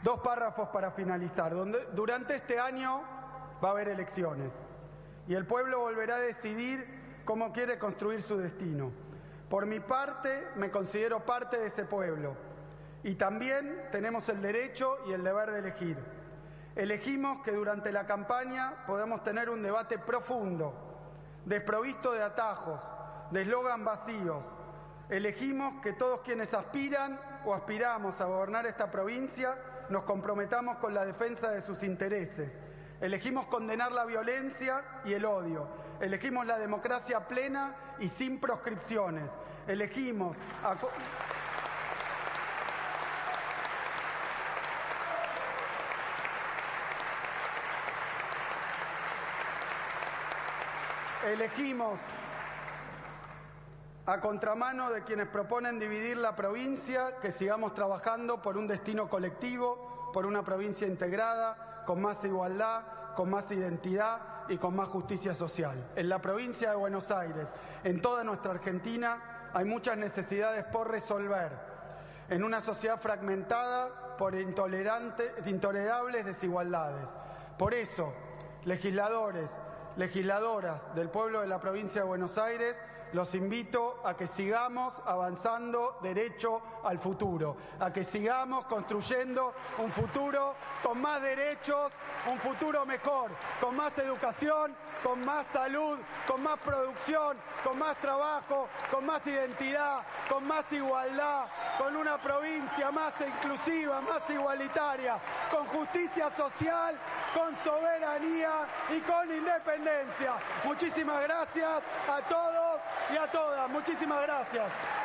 Dos párrafos para finalizar. Durante este año va a haber elecciones y el pueblo volverá a decidir cómo quiere construir su destino. Por mi parte, me considero parte de ese pueblo y también tenemos el derecho y el deber de elegir. Elegimos que durante la campaña podamos tener un debate profundo, desprovisto de atajos, de eslogan vacíos. Elegimos que todos quienes aspiran o aspiramos a gobernar esta provincia nos comprometamos con la defensa de sus intereses. Elegimos condenar la violencia y el odio. Elegimos la democracia plena y sin proscripciones. Elegimos a contramano de quienes proponen dividir la provincia, que sigamos trabajando por un destino colectivo, por una provincia integrada, con más igualdad, con más identidad y con más justicia social. En la provincia de Buenos Aires, en toda nuestra Argentina, hay muchas necesidades por resolver. En una sociedad fragmentada por intolerables desigualdades. Por eso, legisladores, legisladoras del pueblo de la provincia de Buenos Aires, los invito a que sigamos avanzando derecho al futuro, a que sigamos construyendo un futuro con más derechos, un futuro mejor, con más educación, con más salud, con más producción, con más trabajo, con más identidad, con más igualdad, con una provincia más inclusiva, más igualitaria, con justicia social, con soberanía y con independencia. Muchísimas gracias a todos y a todas. Muchísimas gracias.